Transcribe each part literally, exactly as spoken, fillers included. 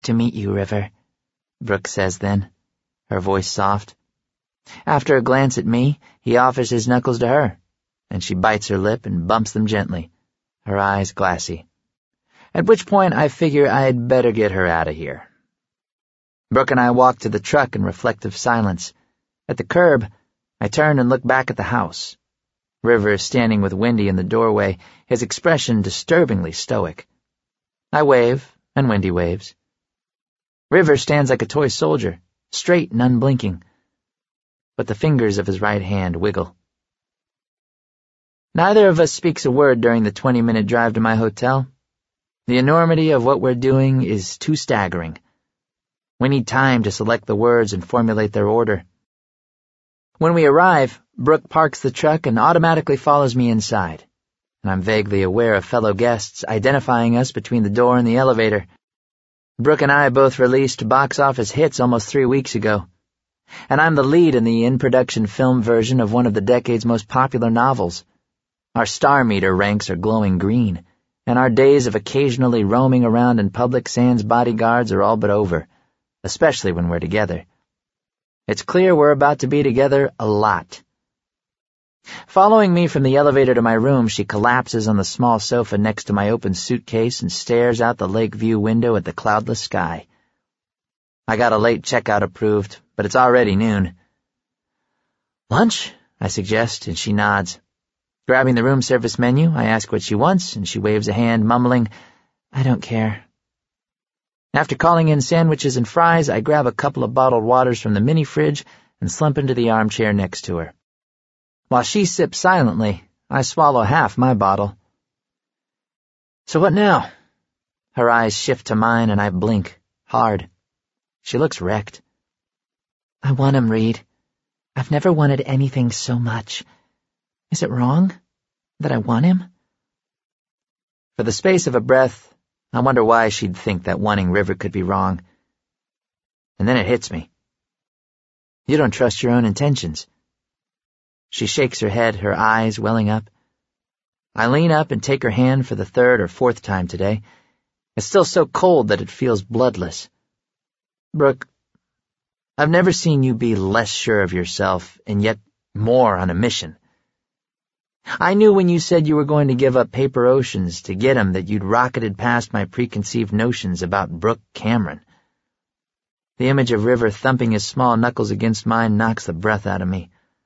To meet you, River," Brooke says then, her voice soft. After a glance at me, he offers his knuckles to her, and she bites her lip and bumps them gently, her eyes glassy. At which point I figure I'd better get her out of here. Brooke and I walk to the truck in reflective silence. At the curb, I turn and look back at the house. River is standing with Wendy in the doorway, his expression disturbingly stoic. I wave, and Wendy waves. River stands like a toy soldier, straight and unblinking, but the fingers of his right hand wiggle. Neither of us speaks a word during the twenty-minute drive to my hotel. The enormity of what we're doing is too staggering. We need time to select the words and formulate their order. When we arrive, Brooke parks the truck and automatically follows me inside, and I'm vaguely aware of fellow guests identifying us between the door and the elevator. Brooke and I both released box office hits almost three weeks ago, and I'm the lead in the in-production film version of one of the decade's most popular novels. Our star meter ranks are glowing green, and our days of occasionally roaming around in public sans bodyguards are all but over, especially when we're together. It's clear we're about to be together a lot. Following me from the elevator to my room, she collapses on the small sofa next to my open suitcase and stares out the lake view window at the cloudless sky. I got a late checkout approved, but it's already noon. "Lunch?" I suggest, and she nods. Grabbing the room service menu, I ask what she wants, and she waves a hand, mumbling, "I don't care." After calling in sandwiches and fries, I grab a couple of bottled waters from the mini-fridge and slump into the armchair next to her. While she sips silently, I swallow half my bottle. "So what now?" Her eyes shift to mine and I blink, hard. She looks wrecked. "I want him, Reed. I've never wanted anything so much. Is it wrong that I want him?" For the space of a breath, I wonder why she'd think that wanting River could be wrong. And then it hits me. You don't trust your own intentions. She shakes her head, her eyes welling up. I lean up and take her hand for the third or fourth time today. It's still so cold that it feels bloodless. "Brooke, I've never seen you be less sure of yourself and yet more on a mission. I knew when you said you were going to give up Paper Oceans to get him that you'd rocketed past my preconceived notions about Brooke Cameron." The image of River thumping his small knuckles against mine knocks the breath out of me.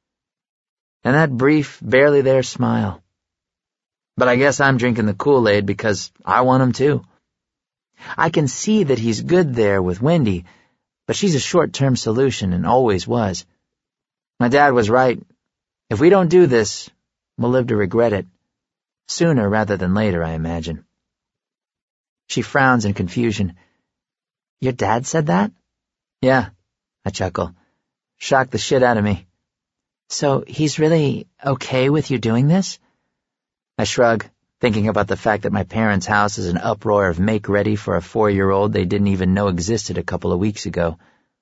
And that brief, barely there smile. But I guess I'm drinking the Kool-Aid because I want him too. I can see that he's good there with Wendy, but she's a short-term solution and always was. My dad was right. If we don't do this, we'll live to regret it. Sooner rather than later, I imagine. She frowns in confusion. "Your dad said that?" "Yeah," I chuckle. Shocked the shit out of me. "So he's really okay with you doing this?" I shrug, thinking about the fact that my parents' house is an uproar of make-ready for a four-year-old they didn't even know existed a couple of weeks ago.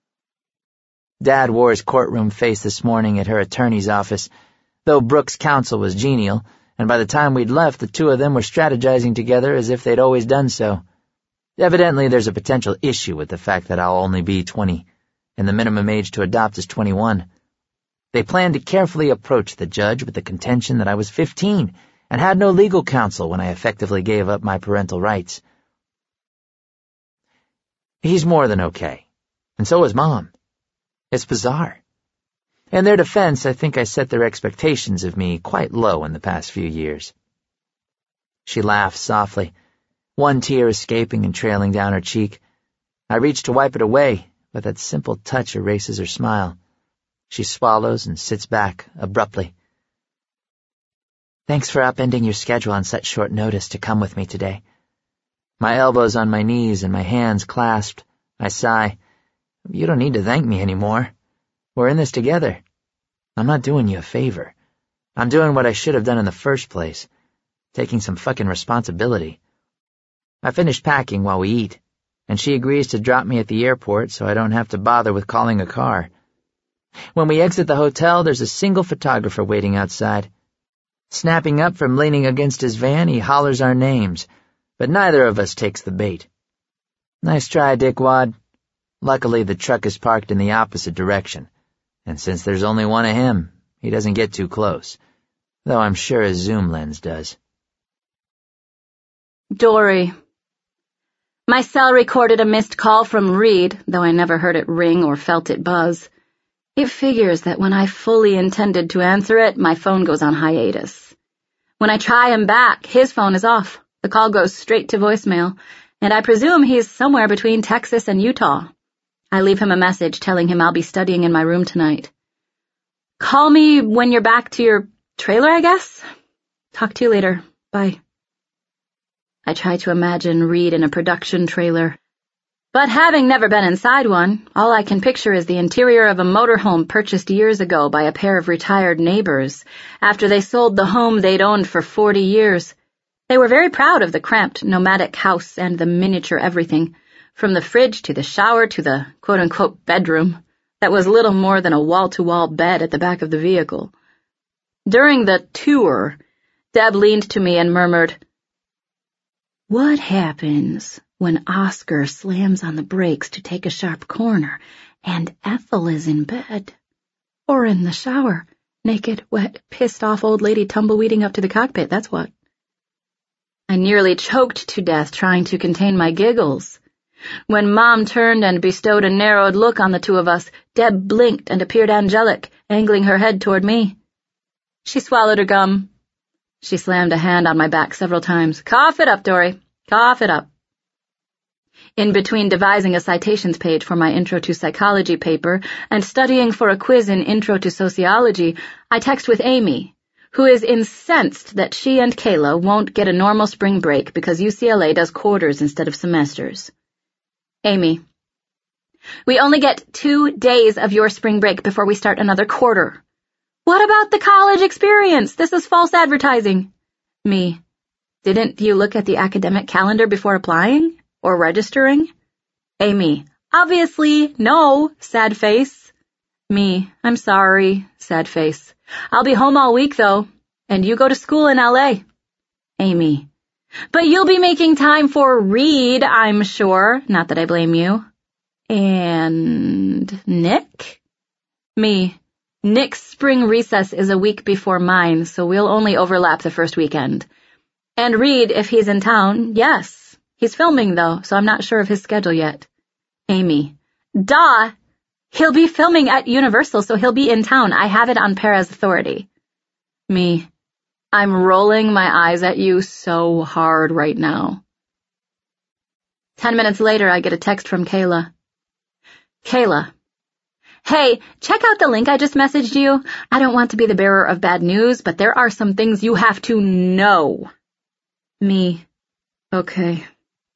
Dad wore his courtroom face this morning at her attorney's office, though Brooke's counsel was genial, and by the time we'd left, the two of them were strategizing together as if they'd always done so. Evidently, there's a potential issue with the fact that I'll only be twenty, and the minimum age to adopt is twenty-one. They planned to carefully approach the judge with the contention that I was fifteen and had no legal counsel when I effectively gave up my parental rights. He's more than okay, and so is Mom. It's bizarre. In their defense, I think I set their expectations of me quite low in the past few years. She laughs softly, one tear escaping and trailing down her cheek. I reach to wipe it away, but that simple touch erases her smile. She swallows and sits back abruptly. "Thanks for upending your schedule on such short notice to come with me today." My elbows on my knees and my hands clasped, I sigh. "You don't need to thank me anymore. We're in this together. I'm not doing you a favor. I'm doing what I should have done in the first place, taking some fucking responsibility." I finish packing while we eat, and she agrees to drop me at the airport so I don't have to bother with calling a car. When we exit the hotel, there's a single photographer waiting outside. Snapping up from leaning against his van, he hollers our names, but neither of us takes the bait. Nice try, dickwad. Luckily, the truck is parked in the opposite direction, and since there's only one of him, he doesn't get too close, though I'm sure his zoom lens does. Dory. My cell recorded a missed call from Reed, though I never heard it ring or felt it buzz. It figures that when I fully intended to answer it, my phone goes on hiatus. When I try him back, his phone is off. The call goes straight to voicemail, and I presume he's somewhere between Texas and Utah. I leave him a message telling him I'll be studying in my room tonight. Call me when you're back to your trailer, I guess? Talk to you later. Bye. I try to imagine Reed in a production trailer. But having never been inside one, all I can picture is the interior of a motorhome purchased years ago by a pair of retired neighbors after they sold the home they'd owned for forty years. They were very proud of the cramped, nomadic house and the miniature everything, from the fridge to the shower to the quote-unquote bedroom that was little more than a wall-to-wall bed at the back of the vehicle. During the tour, Deb leaned to me and murmured, "What happens when Oscar slams on the brakes to take a sharp corner and Ethel is in bed? Or in the shower, naked, wet, pissed-off old lady tumbleweeding up to the cockpit, that's what." I nearly choked to death trying to contain my giggles. When Mom turned and bestowed a narrowed look on the two of us, Deb blinked and appeared angelic, angling her head toward me. She swallowed her gum. She slammed a hand on my back several times. "Cough it up, Dory. Cough it up." In between devising a citations page for my Intro to Psychology paper and studying for a quiz in Intro to Sociology, I text with Amy, who is incensed that she and Kayla won't get a normal spring break because U C L A does quarters instead of semesters. Amy, we only get two days of your spring break before we start another quarter. What about the college experience? This is false advertising. Me, didn't you look at the academic calendar before applying or registering? Amy, obviously, no, sad face. Me, I'm sorry, sad face. I'll be home all week, though, and you go to school in L A. Amy, but you'll be making time for Reed, I'm sure. Not that I blame you. And Nick? Me, Nick's spring recess is a week before mine, so we'll only overlap the first weekend. And Reed, if he's in town, yes. He's filming, though, so I'm not sure of his schedule yet. Amy, duh! He'll be filming at Universal, so he'll be in town. I have it on Perez authority. Me, I'm rolling my eyes at you so hard right now. Ten minutes later, I get a text from Kayla. Kayla, hey, check out the link I just messaged you. I don't want to be the bearer of bad news, but there are some things you have to know. Me, okay.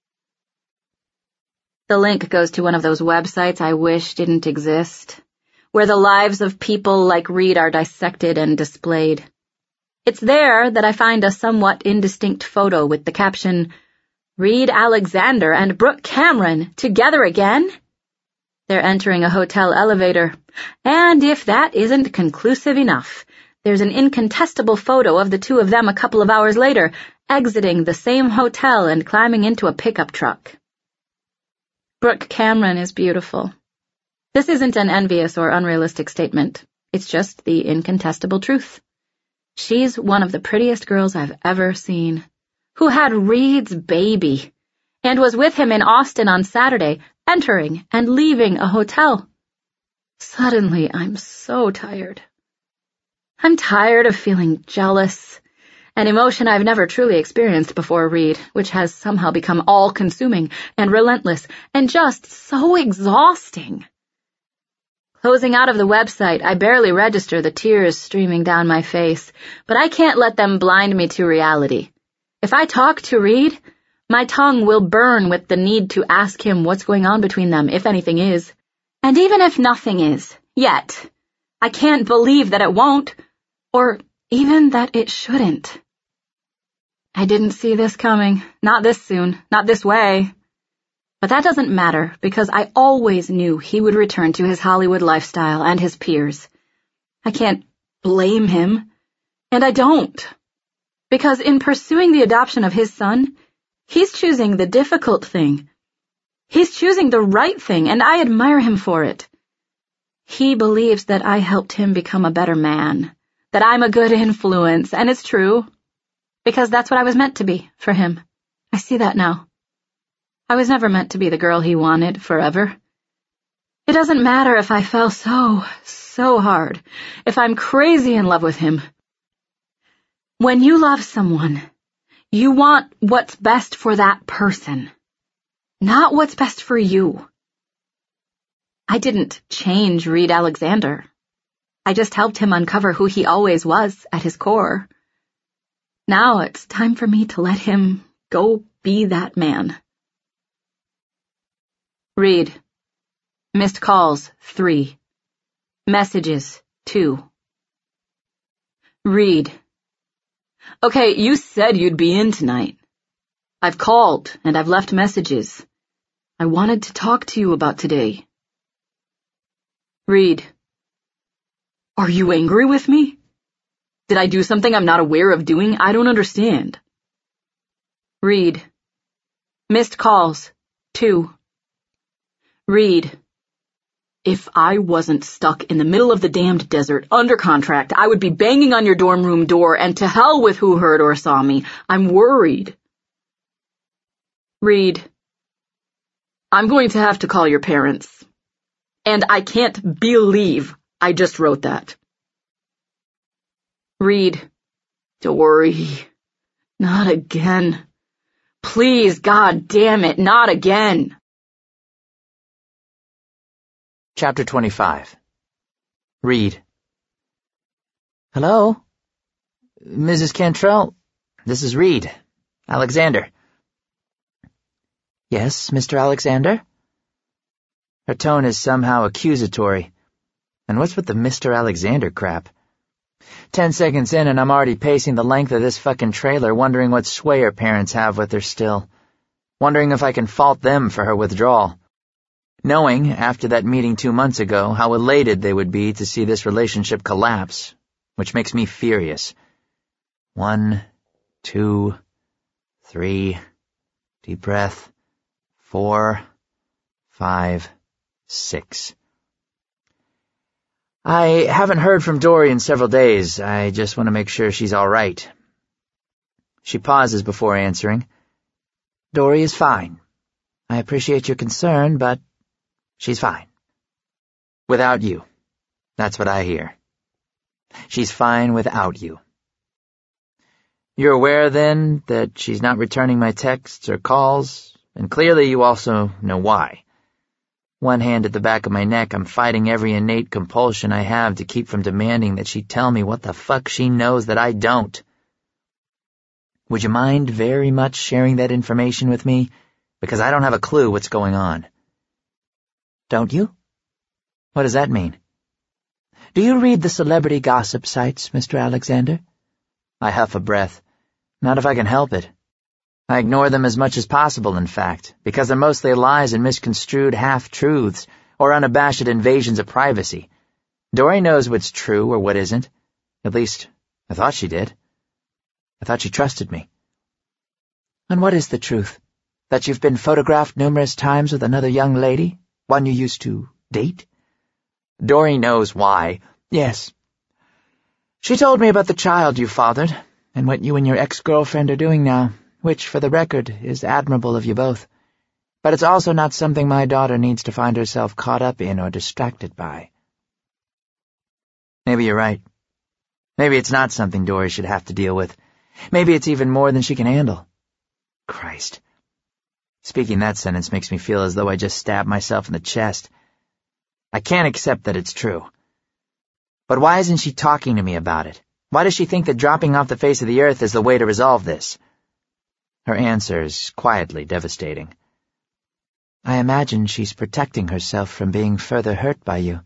The link goes to one of those websites I wish didn't exist, where the lives of people like Reed are dissected and displayed. It's there that I find a somewhat indistinct photo with the caption, "Reed Alexander and Brooke Cameron together again?" They're entering a hotel elevator, and if that isn't conclusive enough, there's an incontestable photo of the two of them a couple of hours later, exiting the same hotel and climbing into a pickup truck. Brooke Cameron is beautiful. This isn't an envious or unrealistic statement. It's just the incontestable truth. She's one of the prettiest girls I've ever seen, who had Reed's baby, and was with him in Austin on Saturday, entering and leaving a hotel. Suddenly, I'm so tired. I'm tired of feeling jealous, an emotion I've never truly experienced before Reed, which has somehow become all-consuming and relentless and just so exhausting. Closing out of the website, I barely register the tears streaming down my face, but I can't let them blind me to reality. If I talk to Reed, my tongue will burn with the need to ask him what's going on between them, if anything is. And even if nothing is, yet, I can't believe that it won't, or even that it shouldn't. I didn't see this coming, not this soon, not this way. But that doesn't matter, because I always knew he would return to his Hollywood lifestyle and his peers. I can't blame him, and I don't. Because in pursuing the adoption of his son, he's choosing the difficult thing, He's choosing the right thing, and I admire him for it. He believes that I helped him become a better man, that I'm a good influence, and it's true, because that's what I was meant to be for him. I see that now. I was never meant to be the girl he wanted forever. It doesn't matter if I fell so, so hard, if I'm crazy in love with him. When you love someone, you want what's best for that person, not what's best for you. I didn't change Reed Alexander. I just helped him uncover who he always was at his core. Now it's time for me to let him go be that man. Reed. Missed calls, three. Messages, two. Reed. Okay, you said you'd be in tonight. I've called and I've left messages. I wanted to talk to you about today. Reed. Are you angry with me? Did I do something I'm not aware of doing? I don't understand. Reed. Missed calls, two. Reed. If I wasn't stuck in the middle of the damned desert, under contract, I would be banging on your dorm room door, and to hell with who heard or saw me. I'm worried. Reed. I'm going to have to call your parents. And I can't believe I just wrote that. Reed. Dory. Not again. Please, God damn it, not again. Chapter twenty-five. Reed. Hello? Missus Cantrell? This is Reed. Alexander. Yes, Mister Alexander? Her tone is somehow accusatory. And what's with the Mister Alexander crap? Ten seconds in and I'm already pacing the length of this fucking trailer, wondering what sway her parents have with her still. Wondering if I can fault them for her withdrawal. Knowing, after that meeting two months ago, how elated they would be to see this relationship collapse, which makes me furious. One, two, three, deep breath, four, five, six. I haven't heard from Dory in several days. I just want to make sure she's all right. She pauses before answering. Dory is fine. I appreciate your concern, but she's fine. Without you. That's what I hear. She's fine without you. You're aware, then, that she's not returning my texts or calls, and clearly you also know why. One hand at the back of my neck, I'm fighting every innate compulsion I have to keep from demanding that she tell me what the fuck she knows that I don't. Would you mind very much sharing that information with me? Because I don't have a clue what's going on. Don't you? What does that mean? Do you read the celebrity gossip sites, Mister Alexander? I huff a breath. Not if I can help it. I ignore them as much as possible, in fact, because they're mostly lies and misconstrued half-truths, or unabashed invasions of privacy. Dory knows what's true or what isn't. At least, I thought she did. I thought she trusted me. And what is the truth? That you've been photographed numerous times with another young lady? One you used to date? Dory knows why. Yes. She told me about the child you fathered, and what you and your ex-girlfriend are doing now, which, for the record, is admirable of you both. But it's also not something my daughter needs to find herself caught up in or distracted by. Maybe you're right. Maybe it's not something Dory should have to deal with. Maybe it's even more than she can handle. Christ. Speaking that sentence makes me feel as though I just stabbed myself in the chest. I can't accept that it's true. But why isn't she talking to me about it? Why does she think that dropping off the face of the earth is the way to resolve this? Her answer is quietly devastating. I imagine she's protecting herself from being further hurt by you.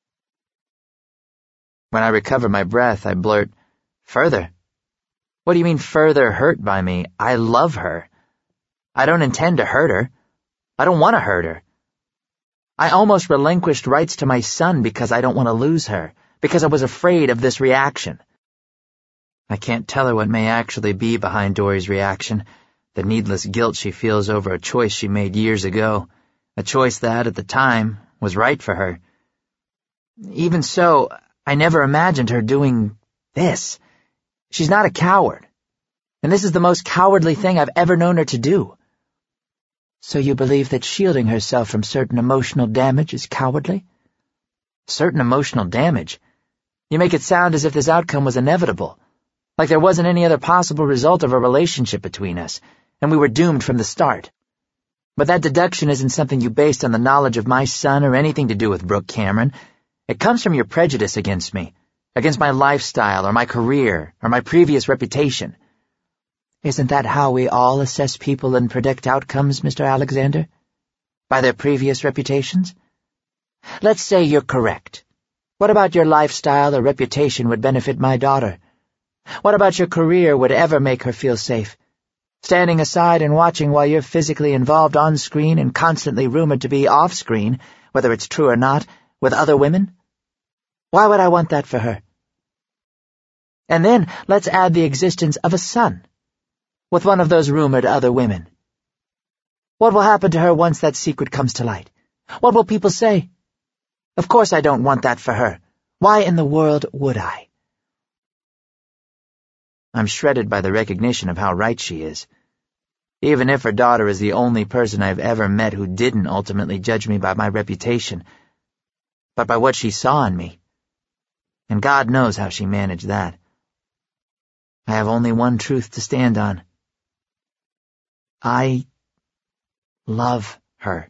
When I recover my breath, I blurt, Further? What do you mean further hurt by me? I love her. I don't intend to hurt her. I don't want to hurt her. I almost relinquished rights to my son because I don't want to lose her, because I was afraid of this reaction. I can't tell her what may actually be behind Dory's reaction, the needless guilt she feels over a choice she made years ago, a choice that, at the time, was right for her. Even so, I never imagined her doing this. She's not a coward, and this is the most cowardly thing I've ever known her to do. So you believe that shielding herself from certain emotional damage is cowardly? Certain emotional damage? You make it sound as if this outcome was inevitable, like there wasn't any other possible result of a relationship between us, and we were doomed from the start. But that deduction isn't something you based on the knowledge of my son or anything to do with Brooke Cameron. It comes from your prejudice against me, against my lifestyle or my career or my previous reputation. Isn't that how we all assess people and predict outcomes, Mister Alexander? By their previous reputations? Let's say you're correct. What about your lifestyle or reputation would benefit my daughter? What about your career would ever make her feel safe? Standing aside and watching while you're physically involved on screen and constantly rumored to be off screen, whether it's true or not, with other women? Why would I want that for her? And then let's add the existence of a son, with one of those rumored other women. What will happen to her once that secret comes to light? What will people say? Of course I don't want that for her. Why in the world would I? I'm shredded by the recognition of how right she is. Even if her daughter is the only person I've ever met who didn't ultimately judge me by my reputation, but by what she saw in me. And God knows how she managed that. I have only one truth to stand on. I love her.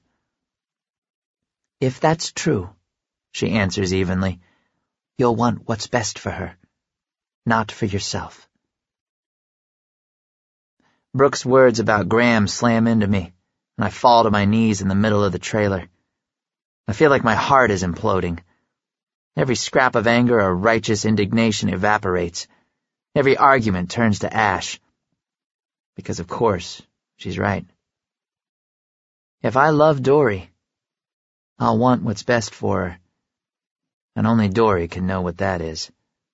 If that's true, she answers evenly, you'll want what's best for her, not for yourself. Brooke's words about Graham slam into me, and I fall to my knees in the middle of the trailer. I feel like my heart is imploding. Every scrap of anger or righteous indignation evaporates. Every argument turns to ash. Because, of course, she's right. If I love Dory, I'll want what's best for her. And only Dory can know what that is.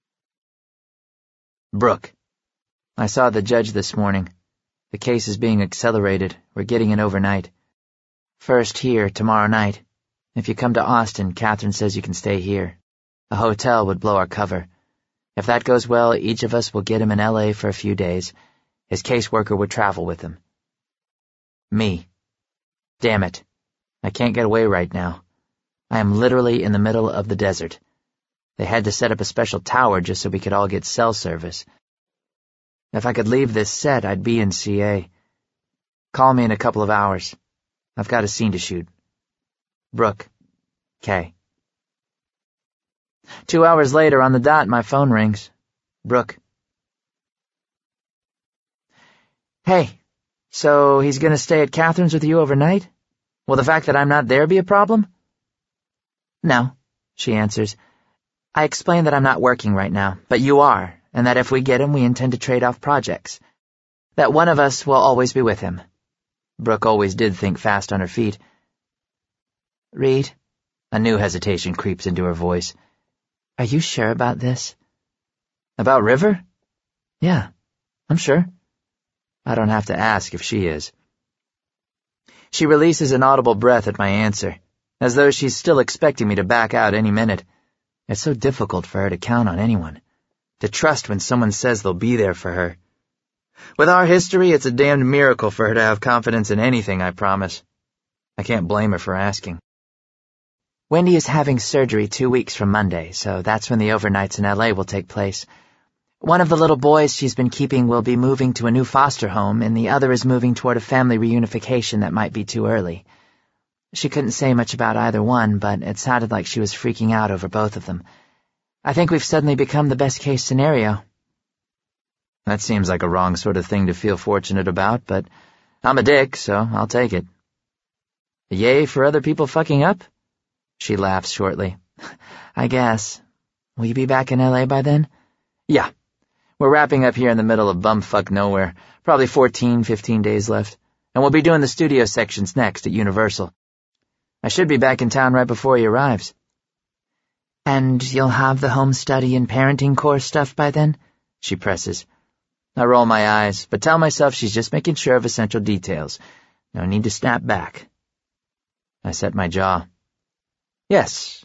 Brooke. I saw the judge this morning. The case is being accelerated. We're getting in overnight. First here, tomorrow night. If you come to Austin, Catherine says you can stay here. A hotel would blow our cover. If that goes well, each of us will get him in L A for a few days. His caseworker would travel with him. Me. Damn it. I can't get away right now. I am literally in the middle of the desert. They had to set up a special tower just so we could all get cell service. If I could leave this set, I'd be in C A. Call me in a couple of hours. I've got a scene to shoot. Brooke. K. Two hours later, on the dot, my phone rings. Brooke. Hey, so he's gonna stay at Catherine's with you overnight? Will the fact that I'm not there be a problem? No, she answers. I explained that I'm not working right now, but you are, and that if we get him, we intend to trade off projects. That one of us will always be with him. Brooke always did think fast on her feet. Reed, a new hesitation creeps into her voice. Are you sure about this? About River? Yeah, I'm sure. I don't have to ask if she is. She releases an audible breath at my answer, as though she's still expecting me to back out any minute. It's so difficult for her to count on anyone, to trust when someone says they'll be there for her. With our history, it's a damned miracle for her to have confidence in anything, I promise. I can't blame her for asking. Wendy is having surgery two weeks from Monday, so that's when the overnights in L A will take place. One of the little boys she's been keeping will be moving to a new foster home, and the other is moving toward a family reunification that might be too early. She couldn't say much about either one, but it sounded like she was freaking out over both of them. I think we've suddenly become the best-case scenario. That seems like a wrong sort of thing to feel fortunate about, but I'm a dick, so I'll take it. Yay for other people fucking up? She laughs shortly. I guess. Will you be back in L A by then? Yeah. We're wrapping up here in the middle of bumfuck nowhere. Probably fourteen, fifteen days left. And we'll be doing the studio sections next at Universal. I should be back in town right before he arrives. And you'll have the home study and parenting course stuff by then? She presses. I roll my eyes, but tell myself she's just making sure of essential details. No need to snap back. I set my jaw. Yes.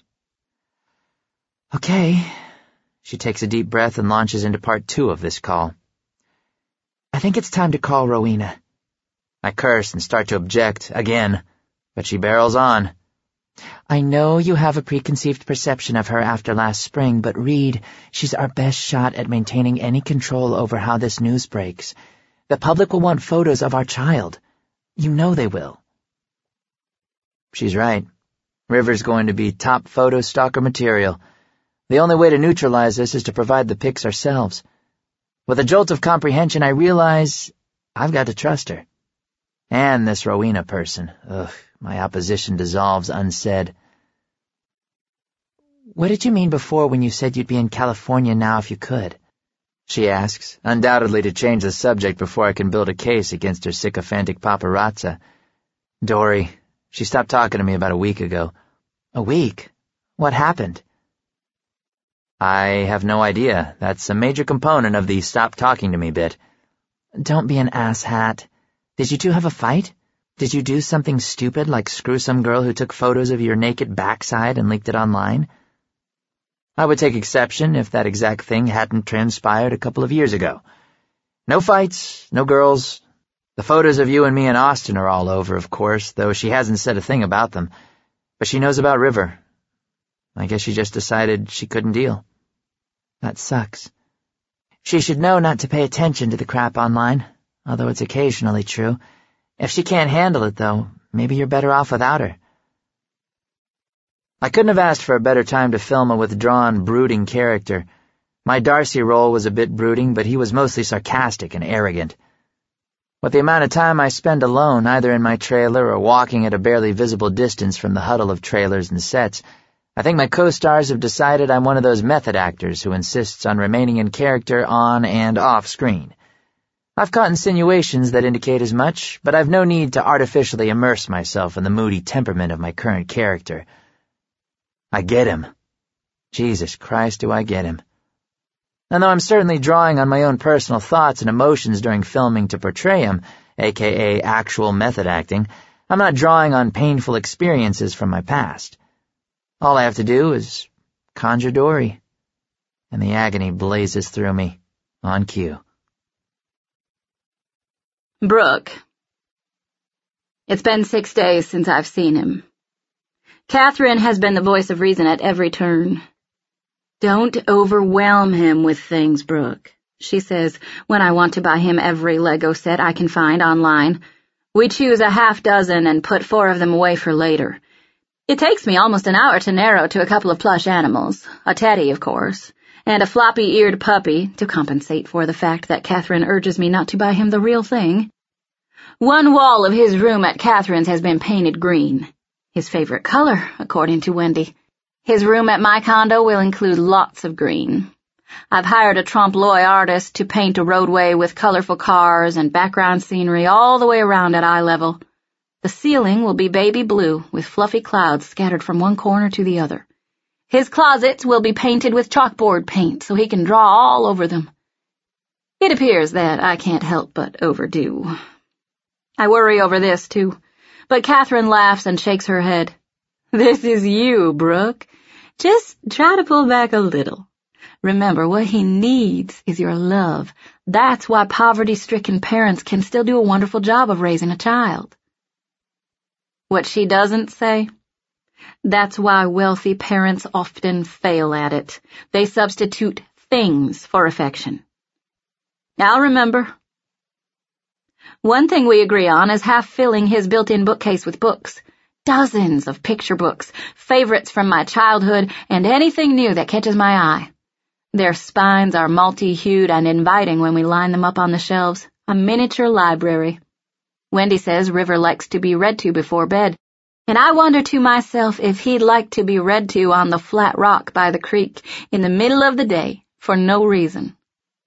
Okay. She takes a deep breath and launches into part two of this call. I think it's time to call Rowena. I curse and start to object, again, but she barrels on. I know you have a preconceived perception of her after last spring, but Reed, she's our best shot at maintaining any control over how this news breaks. The public will want photos of our child. You know they will. She's right. River's going to be top photo stalker material. The only way to neutralize this is to provide the pics ourselves. With a jolt of comprehension, I realize I've got to trust her. And this Rowena person. Ugh, my opposition dissolves unsaid. What did you mean before when you said you'd be in California now if you could? She asks, undoubtedly to change the subject before I can build a case against her sycophantic paparazza. Dory, she stopped talking to me about a week ago. A week? What happened? I have no idea. That's a major component of the stop talking to me bit. Don't be an asshat. Did you two have a fight? Did you do something stupid like screw some girl who took photos of your naked backside and leaked it online? I would take exception if that exact thing hadn't transpired a couple of years ago. No fights, no girls. The photos of you and me in Austin are all over, of course, though she hasn't said a thing about them. But she knows about River. I guess she just decided she couldn't deal. That sucks. She should know not to pay attention to the crap online, although it's occasionally true. If she can't handle it, though, maybe you're better off without her. I couldn't have asked for a better time to film a withdrawn, brooding character. My Darcy role was a bit brooding, but he was mostly sarcastic and arrogant. With the amount of time I spend alone, either in my trailer or walking at a barely visible distance from the huddle of trailers and sets, I think my co-stars have decided I'm one of those method actors who insists on remaining in character on and off screen. I've caught insinuations that indicate as much, but I've no need to artificially immerse myself in the moody temperament of my current character. I get him. Jesus Christ, do I get him. And though I'm certainly drawing on my own personal thoughts and emotions during filming to portray him, aka actual method acting, I'm not drawing on painful experiences from my past. All I have to do is conjure Dory, and the agony blazes through me, on cue. Brooke. It's been six days since I've seen him. Catherine has been the voice of reason at every turn. Don't overwhelm him with things, Brooke, she says when I want to buy him every Lego set I can find online. We choose a half dozen and put four of them away for later. It takes me almost an hour to narrow to a couple of plush animals, a teddy, of course, and a floppy-eared puppy to compensate for the fact that Catherine urges me not to buy him the real thing. One wall of his room at Catherine's has been painted green. His favorite color, according to Wendy. His room at my condo will include lots of green. I've hired a trompe-l'oeil artist to paint a roadway with colorful cars and background scenery all the way around at eye level. The ceiling will be baby blue with fluffy clouds scattered from one corner to the other. His closets will be painted with chalkboard paint so he can draw all over them. It appears that I can't help but overdo. I worry over this, too. But Catherine laughs and shakes her head. This is you, Brooke. Just try to pull back a little. Remember, what he needs is your love. That's why poverty-stricken parents can still do a wonderful job of raising a child. What she doesn't say? That's why wealthy parents often fail at it. They substitute things for affection. I'll remember. One thing we agree on is half filling his built-in bookcase with books. Dozens of picture books, favorites from my childhood, and anything new that catches my eye. Their spines are multi-hued and inviting when we line them up on the shelves. A miniature library. Wendy says River likes to be read to before bed, and I wonder to myself if he'd like to be read to on the flat rock by the creek in the middle of the day for no reason.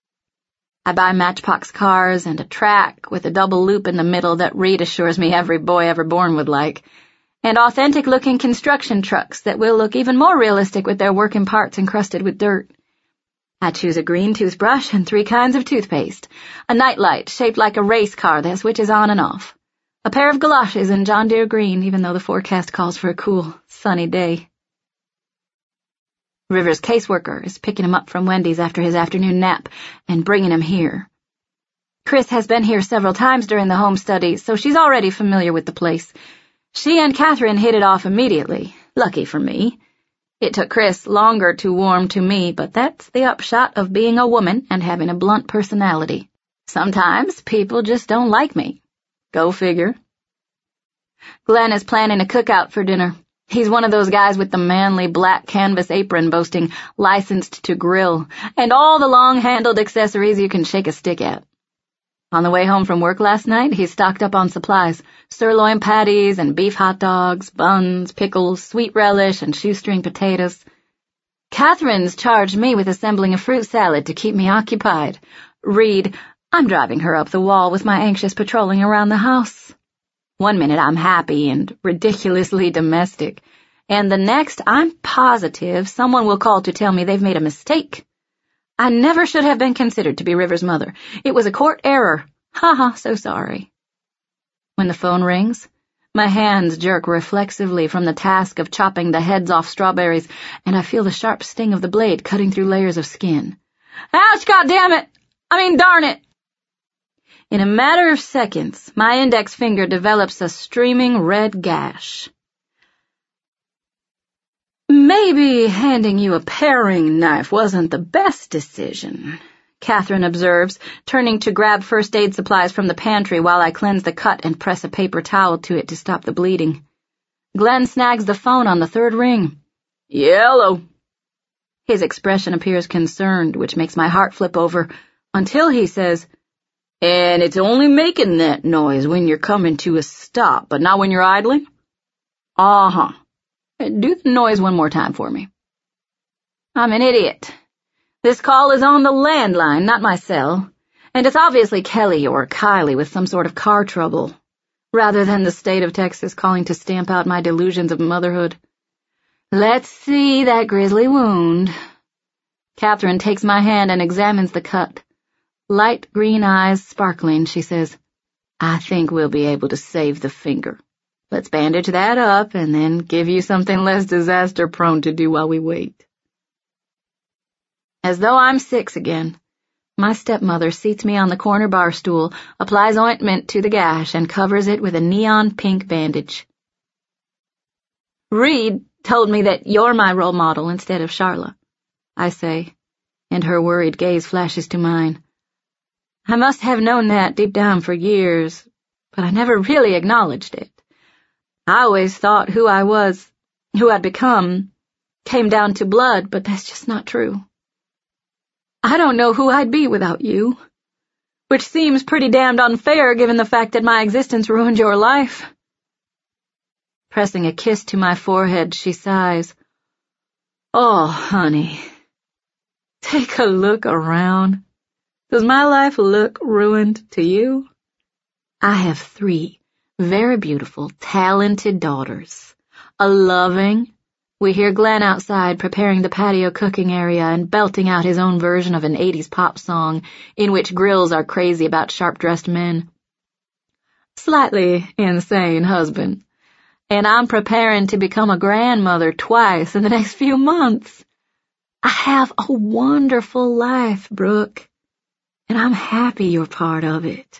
I buy Matchbox cars and a track with a double loop in the middle that Reed assures me every boy ever born would like, and authentic-looking construction trucks that will look even more realistic with their working parts encrusted with dirt. I choose a green toothbrush and three kinds of toothpaste, a nightlight shaped like a race car that switches on and off, A pair of galoshes in John Deere green, even though the forecast calls for a cool, sunny day. Rivers' caseworker is picking him up from Wendy's after his afternoon nap and bringing him here. Chris has been here several times during the home study, so she's already familiar with the place. She and Catherine hit it off immediately. Lucky for me. It took Chris longer to warm to me, but that's the upshot of being a woman and having a blunt personality. Sometimes people just don't like me. Go figure. Glenn is planning a cookout for dinner. He's one of those guys with the manly black canvas apron boasting licensed to grill and all the long-handled accessories you can shake a stick at. On the way home from work last night, he stocked up on supplies, sirloin patties and beef hot dogs, buns, pickles, sweet relish, and shoestring potatoes. Catherine's charged me with assembling a fruit salad to keep me occupied. Reed, I'm driving her up the wall with my anxious patrolling around the house. One minute I'm happy and ridiculously domestic, and the next I'm positive someone will call to tell me they've made a mistake. I never should have been considered to be Rivers' mother. It was a court error. Ha ha, so sorry. When the phone rings, my hands jerk reflexively from the task of chopping the heads off strawberries, and I feel the sharp sting of the blade cutting through layers of skin. Ouch, goddammit! I mean, darn it! In a matter of seconds, my index finger develops a streaming red gash. Maybe handing you a paring knife wasn't the best decision, Catherine observes, turning to grab first aid supplies from the pantry while I cleanse the cut and press a paper towel to it to stop the bleeding. Glenn snags the phone on the third ring. Yellow. His expression appears concerned, which makes my heart flip over, until he says, And it's only making that noise when you're coming to a stop, but not when you're idling? Uh-huh. Do the noise one more time for me. I'm an idiot. This call is on the landline, not my cell, and it's obviously Kelly or Kylie with some sort of car trouble, rather than the state of Texas calling to stamp out my delusions of motherhood. Let's see that grisly wound. Catherine takes my hand and examines the cut. Light green eyes sparkling, she says, I think we'll be able to save the finger. Let's bandage that up and then give you something less disaster-prone to do while we wait. As though I'm six again, my stepmother seats me on the corner bar stool, applies ointment to the gash, and covers it with a neon pink bandage. Reed told me that you're my role model instead of Charla, I say, and her worried gaze flashes to mine. I must have known that deep down for years, but I never really acknowledged it. I always thought who I was, who I'd become, came down to blood, but that's just not true. I don't know who I'd be without you, which seems pretty damned unfair given the fact that my existence ruined your life. Pressing a kiss to my forehead, she sighs. Oh, honey, take a look around. Does my life look ruined to you? I have three very beautiful, talented daughters. A loving... We hear Glenn outside preparing the patio cooking area and belting out his own version of an eighties pop song in which grills are crazy about sharp-dressed men. Slightly insane husband. And I'm preparing to become a grandmother twice in the next few months. I have a wonderful life, Brooke, and I'm happy you're part of it.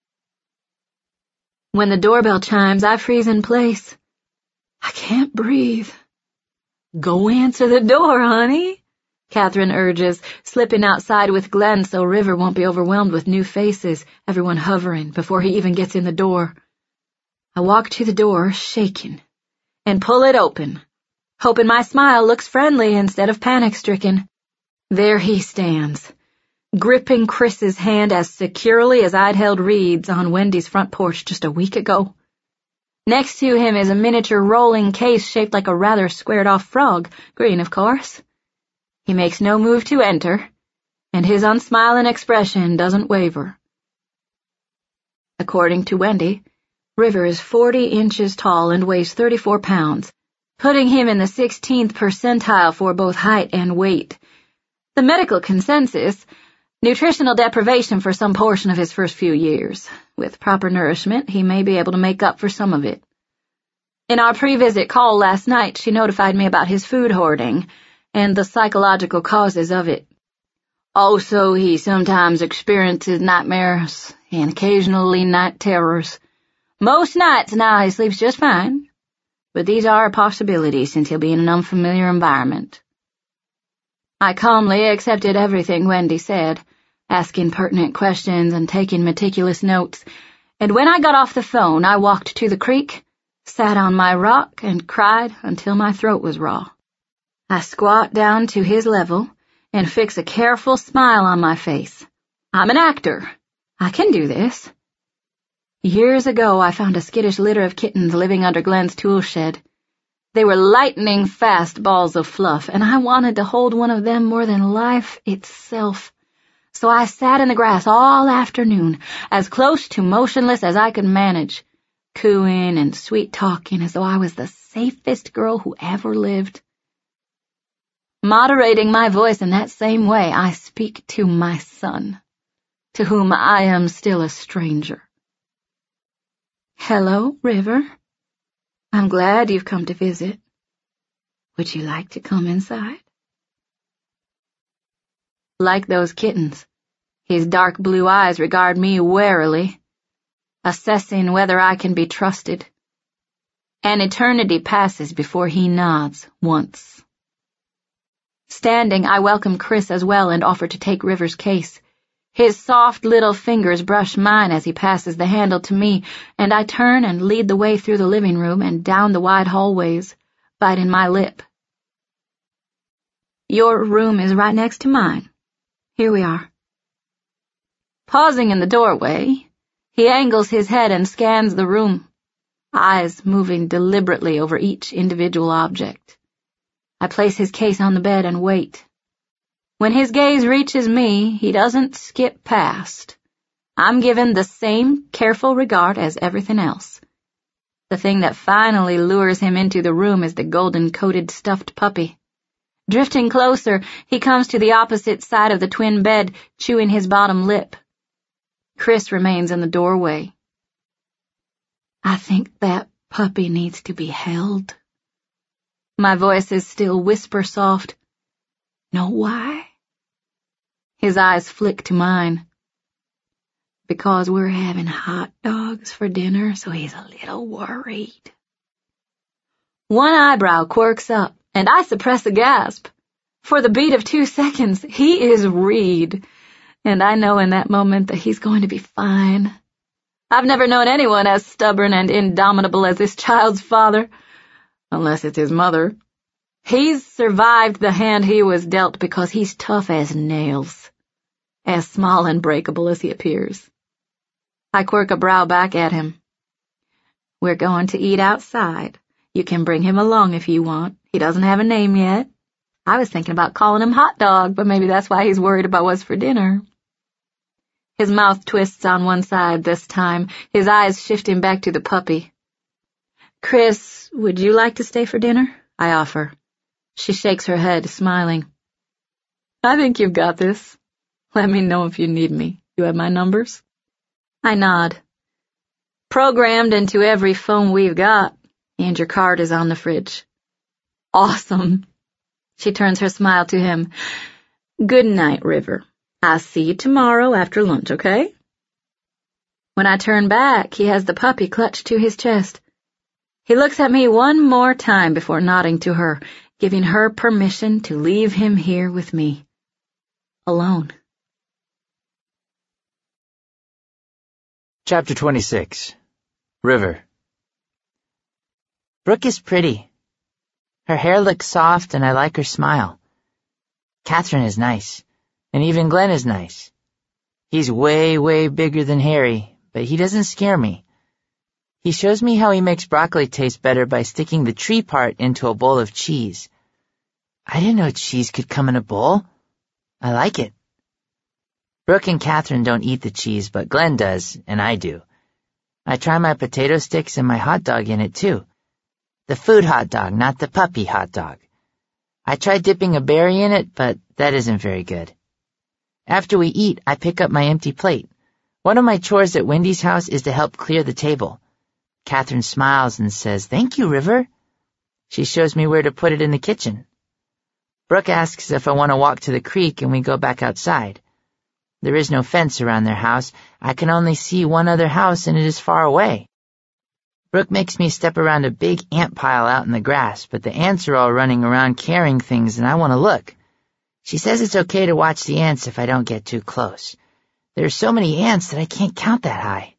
When the doorbell chimes, I freeze in place. I can't breathe. Go answer the door, honey, Catherine urges, slipping outside with Glenn so River won't be overwhelmed with new faces, everyone hovering before he even gets in the door. I walk to the door, shaking, and pull it open, hoping my smile looks friendly instead of panic-stricken. There he stands, gripping Chris's hand as securely as I'd held Reed's on Wendy's front porch just a week ago. Next to him is a miniature rolling case shaped like a rather squared-off frog, green, of course. He makes no move to enter, and his unsmiling expression doesn't waver. According to Wendy, River is forty inches tall and weighs thirty-four pounds, putting him in the sixteenth percentile for both height and weight. The medical consensus, Nutritional deprivation for some portion of his first few years. With proper nourishment, he may be able to make up for some of it. In our pre-visit call last night, she notified me about his food hoarding and the psychological causes of it. Also, he sometimes experiences nightmares and occasionally night terrors. Most nights now he sleeps just fine, but these are a possibility since he'll be in an unfamiliar environment. I calmly accepted everything Wendy said, asking pertinent questions and taking meticulous notes, and when I got off the phone, I walked to the creek, sat on my rock, and cried until my throat was raw. I squat down to his level and fix a careful smile on my face. I'm an actor. I can do this. Years ago, I found a skittish litter of kittens living under Glenn's tool shed. They were lightning-fast balls of fluff, and I wanted to hold one of them more than life itself. So I sat in the grass all afternoon, as close to motionless as I could manage, cooing and sweet-talking as though I was the safest girl who ever lived. Moderating my voice in that same way, I speak to my son, to whom I am still a stranger. Hello, River. I'm glad you've come to visit. Would you like to come inside? Like those kittens, his dark blue eyes regard me warily, assessing whether I can be trusted. An eternity passes before he nods once. Standing, I welcome Chris as well and offer to take River's case. His soft little fingers brush mine as he passes the handle to me, and I turn and lead the way through the living room and down the wide hallways, biting my lip. Your room is right next to mine. Here we are. Pausing in the doorway, he angles his head and scans the room, eyes moving deliberately over each individual object. I place his case on the bed and wait. When his gaze reaches me, he doesn't skip past. I'm given the same careful regard as everything else. The thing that finally lures him into the room is the golden-coated stuffed puppy. Drifting closer, he comes to the opposite side of the twin bed, chewing his bottom lip. Chris remains in the doorway. I think that puppy needs to be held. My voice is still whisper-soft. Know why? His eyes flick to mine. Because we're having hot dogs for dinner, so he's a little worried. One eyebrow quirks up, and I suppress a gasp. For the beat of two seconds, he is Reed, and I know in that moment that he's going to be fine. I've never known anyone as stubborn and indomitable as this child's father, unless it's his mother. He's survived the hand he was dealt because he's tough as nails, as small and breakable as he appears. I quirk a brow back at him. We're going to eat outside. You can bring him along if you want. He doesn't have a name yet. I was thinking about calling him Hot Dog, but maybe that's why he's worried about what's for dinner. His mouth twists on one side this time, his eyes shifting back to the puppy. Chris, would you like to stay for dinner? I offer. She shakes her head, smiling. I think you've got this. Let me know if you need me. You have my numbers? I nod. Programmed into every phone we've got, and your card is on the fridge. Awesome. She turns her smile to him. Good night, River. I'll see you tomorrow after lunch, okay? When I turn back, he has the puppy clutched to his chest. He looks at me one more time before nodding to her, giving her permission to leave him here with me. Alone. Chapter twenty-six. River. Brooke is pretty. Her hair looks soft and I like her smile. Catherine is nice, and even Glenn is nice. He's way, way bigger than Harry, but he doesn't scare me. He shows me how he makes broccoli taste better by sticking the tree part into a bowl of cheese. I didn't know cheese could come in a bowl. I like it. Brooke and Catherine don't eat the cheese, but Glenn does, and I do. I try my potato sticks and my hot dog in it, too. The food hot dog, not the puppy hot dog. I tried dipping a berry in it, but that isn't very good. After we eat, I pick up my empty plate. One of my chores at Wendy's house is to help clear the table. Catherine smiles and says, "Thank you, River." She shows me where to put it in the kitchen. Brooke asks if I want to walk to the creek, and we go back outside. There is no fence around their house. I can only see one other house, and it is far away. Brooke makes me step around a big ant pile out in the grass, but the ants are all running around carrying things, and I want to look. She says it's okay to watch the ants if I don't get too close. There are so many ants that I can't count that high.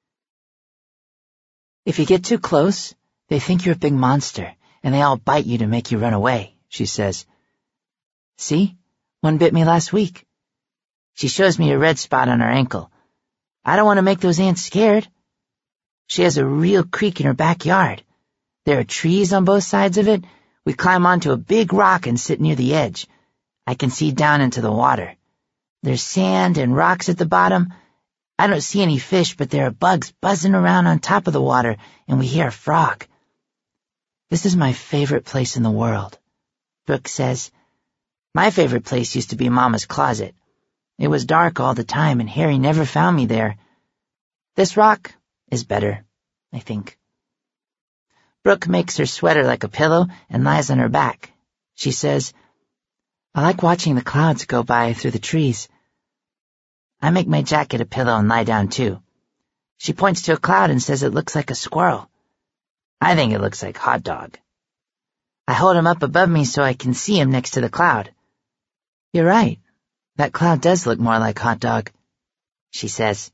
If you get too close, they think you're a big monster, and they all bite you to make you run away, she says. See? One bit me last week. She shows me a red spot on her ankle. I don't want to make those ants scared. She has a real creek in her backyard. There are trees on both sides of it. We climb onto a big rock and sit near the edge. I can see down into the water. There's sand and rocks at the bottom. I don't see any fish, but there are bugs buzzing around on top of the water, and we hear a frog. This is my favorite place in the world, Brooke says. My favorite place used to be Mama's closet. It was dark all the time, and Harry never found me there. This rock is better, I think. Brooke makes her sweater like a pillow and lies on her back. She says, "I like watching the clouds go by through the trees." I make my jacket a pillow and lie down too. She points to a cloud and says it looks like a squirrel. I think it looks like Hot Dog. I hold him up above me so I can see him next to the cloud. You're right. That cloud does look more like Hot Dog, she says.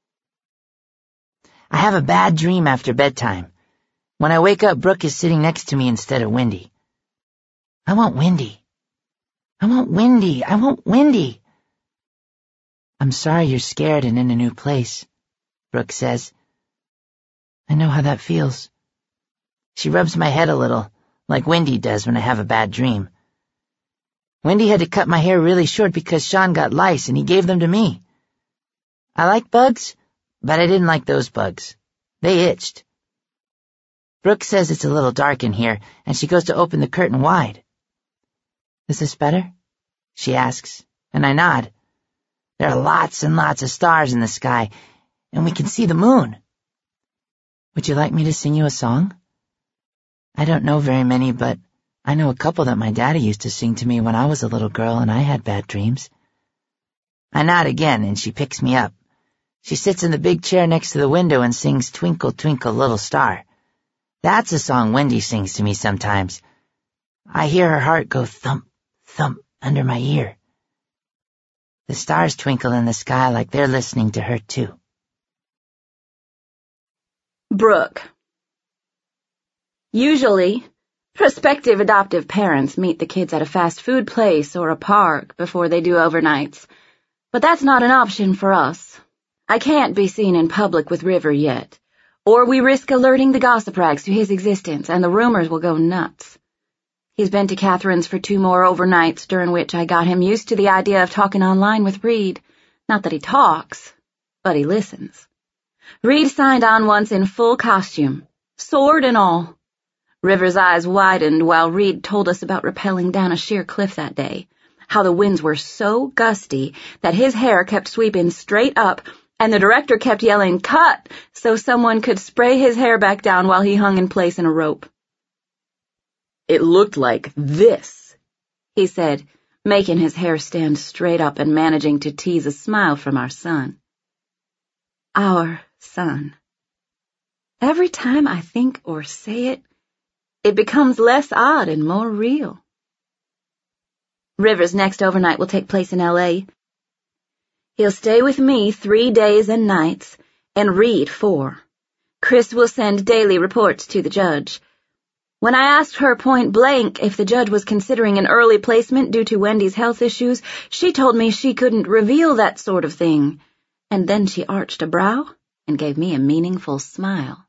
I have a bad dream after bedtime. When I wake up, Brooke is sitting next to me instead of Wendy. I want Wendy. I want Wendy. I want Wendy. I'm sorry you're scared and in a new place, Brooke says. I know how that feels. She rubs my head a little, like Wendy does when I have a bad dream. Wendy had to cut my hair really short because Sean got lice and he gave them to me. I like bugs, but I didn't like those bugs. They itched. Brooke says it's a little dark in here, and she goes to open the curtain wide. Is this better? She asks, and I nod. There are lots and lots of stars in the sky, and we can see the moon. Would you like me to sing you a song? I don't know very many, but I know a couple that my daddy used to sing to me when I was a little girl and I had bad dreams. I nod again, and she picks me up. She sits in the big chair next to the window and sings Twinkle, Twinkle, Little Star. That's a song Wendy sings to me sometimes. I hear her heart go thump, thump under my ear. The stars twinkle in the sky like they're listening to her too. Brooke. Usually, prospective adoptive parents meet the kids at a fast food place or a park before they do overnights, but that's not an option for us. I can't be seen in public with River yet, or we risk alerting the gossip rags to his existence and the rumors will go nuts. He's been to Catherine's for two more overnights, during which I got him used to the idea of talking online with Reed. Not that he talks, but he listens. Reed signed on once in full costume, sword and all. River's eyes widened while Reed told us about rappelling down a sheer cliff that day, how the winds were so gusty that his hair kept sweeping straight up, and the director kept yelling, "Cut!" so someone could spray his hair back down while he hung in place in a rope. "It looked like this," he said, making his hair stand straight up and managing to tease a smile from our son. Our son. Every time I think or say it, it becomes less odd and more real. River's next overnight will take place in L A. He'll stay with me three days and nights, and Reed four. Chris will send daily reports to the judge. When I asked her point blank if the judge was considering an early placement due to Wendy's health issues, she told me she couldn't reveal that sort of thing, and then she arched a brow and gave me a meaningful smile.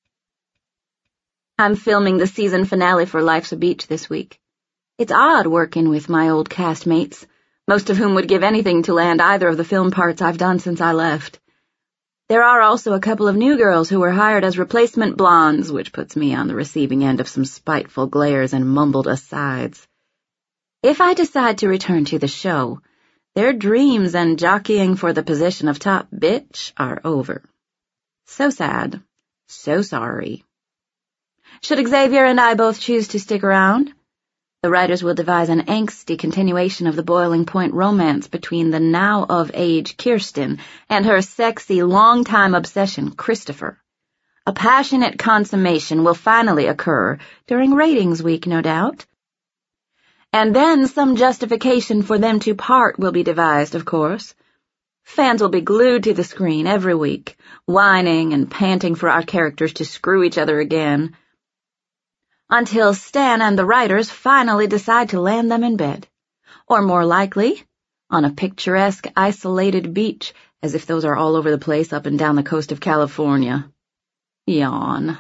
I'm filming the season finale for Life's a Beach this week. It's odd working with my old castmates, most of whom would give anything to land either of the film parts I've done since I left. There are also a couple of new girls who were hired as replacement blondes, which puts me on the receiving end of some spiteful glares and mumbled asides. If I decide to return to the show, Their dreams and jockeying for the position of top bitch are over. So sad. So sorry. Should Xavier and I both choose to stick around, the writers will devise an angsty continuation of the Boiling Point romance between the now-of-age Kirsten and her sexy, long-time obsession, Christopher. A passionate consummation will finally occur during ratings week, no doubt. And then some justification for them to part will be devised, of course. Fans will be glued to the screen every week, whining and panting for our characters to screw each other again, until Stan and the writers finally decide to land them in bed. Or more likely, on a picturesque, isolated beach, as if those are all over the place up and down the coast of California. Yawn.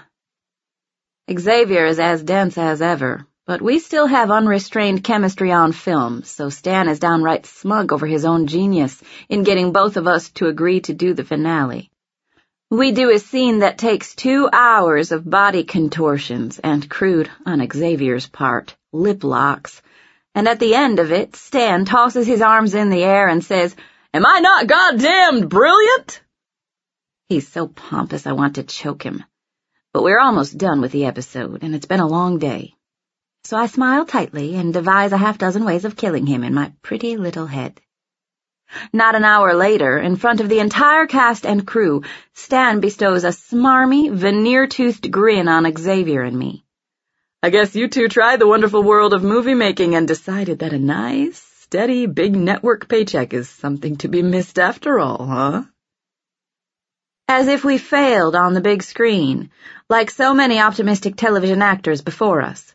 Xavier is as dense as ever, but we still have unrestrained chemistry on film, so Stan is downright smug over his own genius in getting both of us to agree to do the finale. We do a scene that takes two hours of body contortions and crude, on Xavier's part, lip locks, and at the end of it, Stan tosses his arms in the air and says, "Am I not goddamned brilliant?" He's so pompous I want to choke him. But we're almost done with the episode, and it's been a long day. So I smile tightly and devise a half-dozen ways of killing him in my pretty little head. Not an hour later, in front of the entire cast and crew, Stan bestows a smarmy, veneer-toothed grin on Xavier and me. "I guess you two tried the wonderful world of movie-making and decided that a nice, steady, big network paycheck is something to be missed after all, huh?" As if we failed on the big screen, like so many optimistic television actors before us.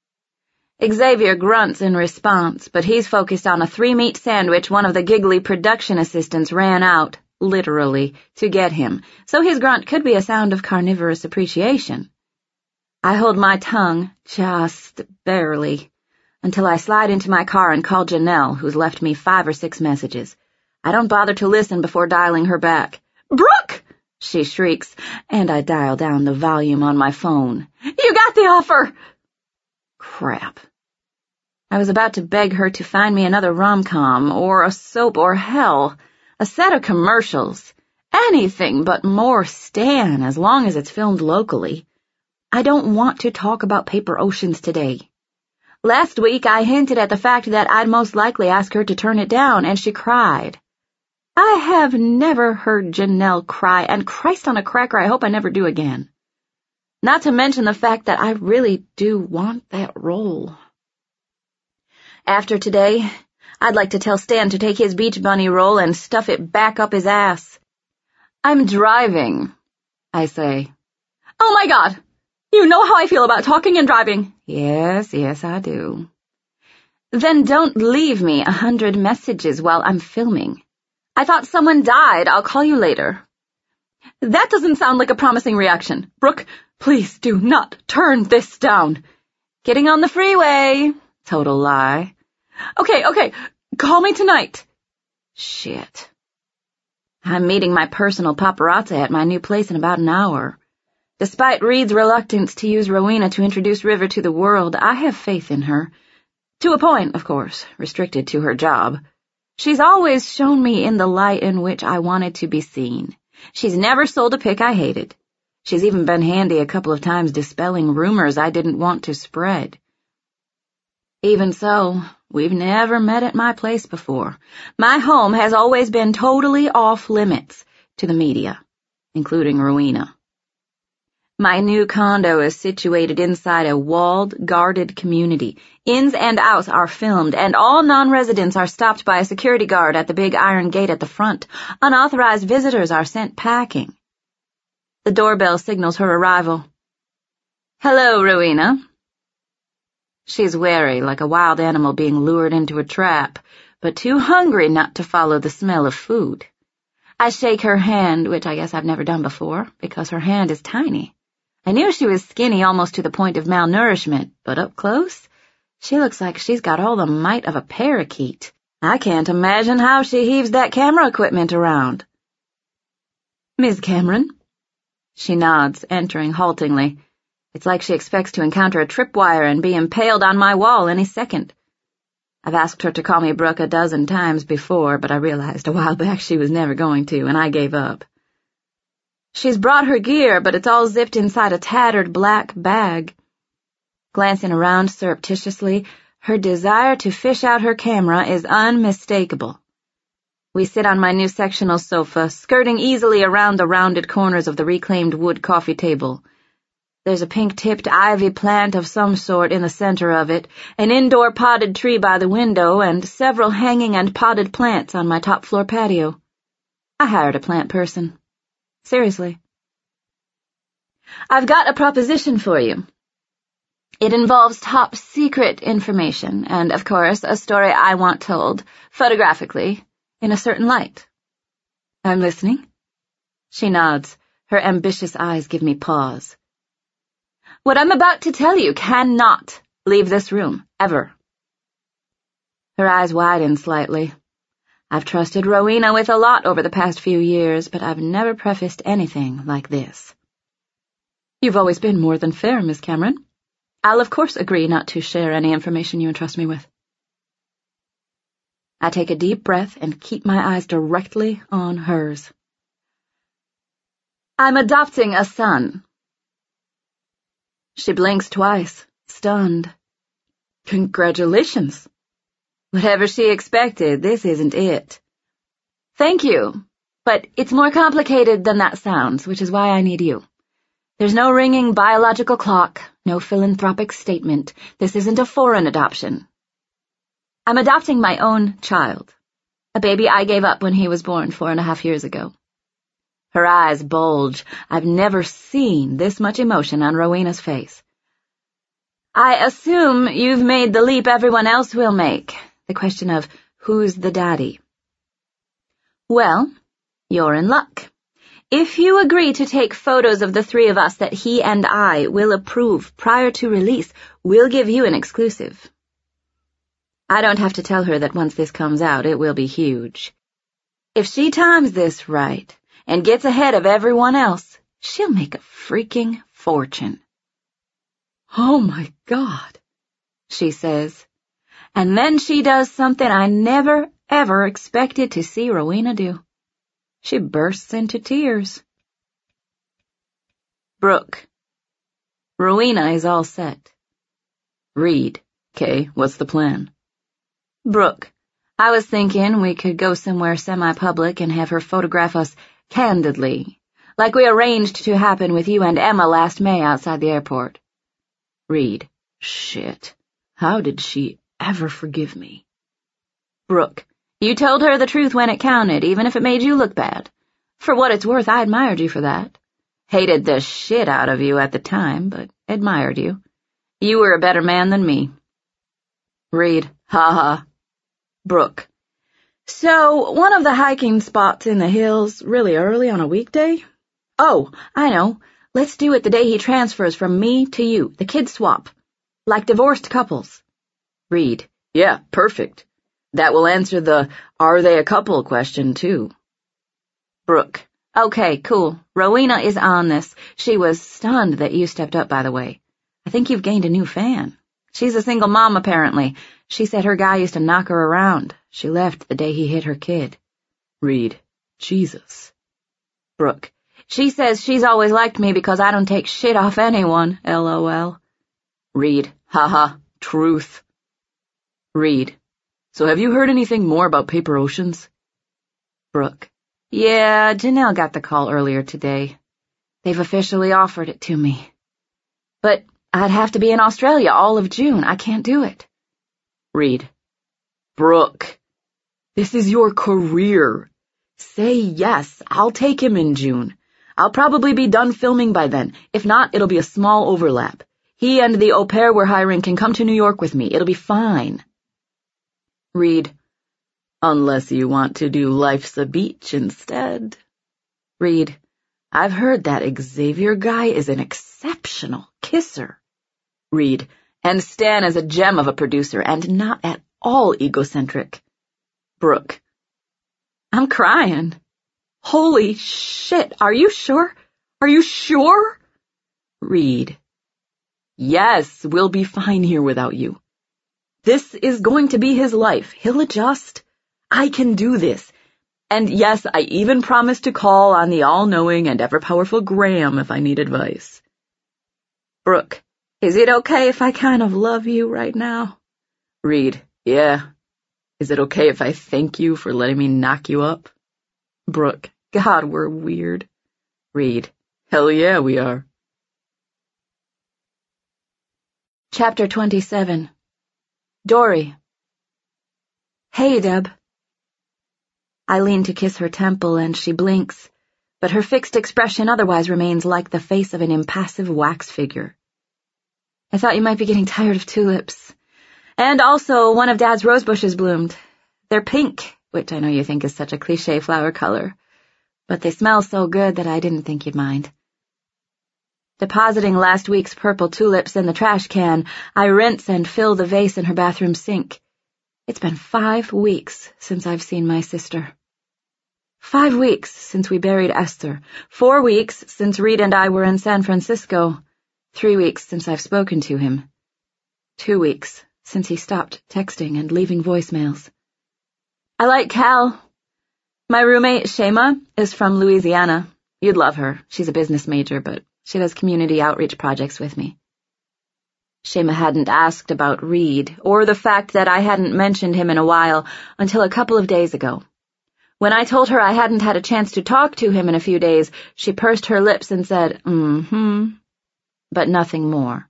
Xavier grunts in response, but he's focused on a three-meat sandwich one of the giggly production assistants ran out, literally, to get him, so his grunt could be a sound of carnivorous appreciation. I hold my tongue, just barely, until I slide into my car and call Janelle, who's left me five or six messages. I don't bother to listen before dialing her back. "Brooke!" she shrieks, and I dial down the volume on my phone. "You got the offer!" Crap. I was about to beg her to find me another rom-com, or a soap, or hell, a set of commercials. Anything but more Stan, as long as it's filmed locally. I don't want to talk about Paper Oceans today. Last week I hinted at the fact that I'd most likely ask her to turn it down, and she cried. I have never heard Janelle cry, and Christ on a cracker, I hope I never do again. Not to mention the fact that I really do want that role. After today, I'd like to tell Stan to take his Beach Bunny role and stuff it back up his ass. "I'm driving," I say. "Oh my God! You know how I feel about talking and driving." "Yes, yes, I do." "Then don't leave me a hundred messages while I'm filming. I thought someone died. I'll call you later." That doesn't sound like a promising reaction. "Brooke, please do not turn this down." "Getting on the freeway." Total lie. "Okay, okay, call me tonight." Shit. I'm meeting my personal paparazzi at my new place in about an hour. Despite Reed's reluctance to use Rowena to introduce River to the world, I have faith in her. To a point, of course, restricted to her job. She's always shown me in the light in which I wanted to be seen. She's never sold a pic I hated. She's even been handy a couple of times dispelling rumors I didn't want to spread. Even so, we've never met at my place before. My home has always been totally off-limits to the media, including Rowena. My new condo is situated inside a walled, guarded community. Ins and outs are filmed, and all non-residents are stopped by a security guard at the big iron gate at the front. Unauthorized visitors are sent packing. The doorbell signals her arrival. "Hello, Rowena." She's wary, like a wild animal being lured into a trap, but too hungry not to follow the smell of food. I shake her hand, which I guess I've never done before, because her hand is tiny. I knew she was skinny almost to the point of malnourishment, but up close, she looks like she's got all the might of a parakeet. I can't imagine how she heaves that camera equipment around. "Miss Cameron?" She nods, entering haltingly. It's like she expects to encounter a tripwire and be impaled on my wall any second. I've asked her to call me Brooke a dozen times before, but I realized a while back she was never going to, and I gave up. She's brought her gear, but it's all zipped inside a tattered black bag. Glancing around surreptitiously, her desire to fish out her camera is unmistakable. We sit on my new sectional sofa, skirting easily around the rounded corners of the reclaimed wood coffee table. There's a pink-tipped ivy plant of some sort in the center of it, an indoor potted tree by the window, and several hanging and potted plants on my top-floor patio. I hired a plant person. Seriously. I've got a proposition for you. It involves top-secret information, and, of course, a story I want told, photographically, in a certain light. I'm listening. She nods. Her ambitious eyes give me pause. What I'm about to tell you cannot leave this room, ever. Her eyes widen slightly. I've trusted Rowena with a lot over the past few years, but I've never prefaced anything like this. You've always been more than fair, Miss Cameron. I'll of course agree not to share any information you entrust me with. I take a deep breath and keep my eyes directly on hers. I'm adopting a son. She blinks twice, stunned. Congratulations. Whatever she expected, this isn't it. Thank you, but it's more complicated than that sounds, which is why I need you. There's no ringing biological clock, no philanthropic statement. This isn't a foreign adoption. I'm adopting my own child, a baby I gave up when he was born four and a half years ago. Her eyes bulge. I've never seen this much emotion on Rowena's face. I assume you've made the leap everyone else will make, the question of who's the daddy. Well, you're in luck. If you agree to take photos of the three of us that he and I will approve prior to release, we'll give you an exclusive. I don't have to tell her that once this comes out, it will be huge. If she times this right, and gets ahead of everyone else, she'll make a freaking fortune. Oh my God, she says. And then she does something I never, ever expected to see Rowena do. She bursts into tears. Brooke. Rowena is all set. Reed. Okay, what's the plan? Brooke. I was thinking we could go somewhere semi-public and have her photograph us candidly, like we arranged to happen with you and Emma last May outside the airport. Reed. Shit. How did she ever forgive me? Brooke. You told her the truth when it counted, even if it made you look bad. For what it's worth, I admired you for that. Hated the shit out of you at the time, but admired you. You were a better man than me. Reed. Ha ha. Brooke. So, one of the hiking spots in the hills really early on a weekday? Oh, I know. Let's do it the day he transfers from me to you, the kid swap. Like divorced couples. Reed. Yeah, perfect. That will answer the are they a couple question, too. Brooke. Okay, cool. Rowena is on this. She was stunned that you stepped up, by the way. I think you've gained a new fan. She's a single mom, apparently. She said her guy used to knock her around. She left the day he hit her kid. Reed. Jesus. Brooke. She says she's always liked me because I don't take shit off anyone, LOL. Reed. Haha. Truth. Reed. So have you heard anything more about Paper Oceans? Brooke. Yeah, Janelle got the call earlier today. They've officially offered it to me. But I'd have to be in Australia all of June. I can't do it. Reed. Brooke. This is your career. Say yes. I'll take him in June. I'll probably be done filming by then. If not, it'll be a small overlap. He and the au pair we're hiring can come to New York with me. It'll be fine. Reed. Unless you want to do Life's a Beach instead. Reed. I've heard that Xavier guy is an exceptional kisser. Reed. And Stan is a gem of a producer and not at all egocentric. Brooke. I'm crying. Holy shit, are you sure? Are you sure? Reed. Yes, we'll be fine here without you. This is going to be his life. He'll adjust. I can do this. And yes, I even promised to call on the all-knowing and ever-powerful Graham if I need advice. Brooke, is it okay if I kind of love you right now? Reed, yeah. Is it okay if I thank you for letting me knock you up? Brooke, God, we're weird. Reed, hell yeah, we are. Chapter twenty-seven. Dory. Hey, Deb. I lean to kiss her temple and she blinks, but her fixed expression otherwise remains like the face of an impassive wax figure. I thought you might be getting tired of tulips. And also, one of Dad's rose bushes bloomed. They're pink, which I know you think is such a cliché flower color, but they smell so good that I didn't think you'd mind. Depositing last week's purple tulips in the trash can, I rinse and fill the vase in her bathroom sink. It's been five weeks since I've seen my sister. Five weeks since we buried Esther. Four weeks since Reed and I were in San Francisco. Three weeks since I've spoken to him. Two weeks since he stopped texting and leaving voicemails. I like Cal. My roommate, Shema, is from Louisiana. You'd love her. She's a business major, but she does community outreach projects with me. Shema hadn't asked about Reed, or the fact that I hadn't mentioned him in a while, until a couple of days ago. When I told her I hadn't had a chance to talk to him in a few days, she pursed her lips and said, mm-hmm, but nothing more.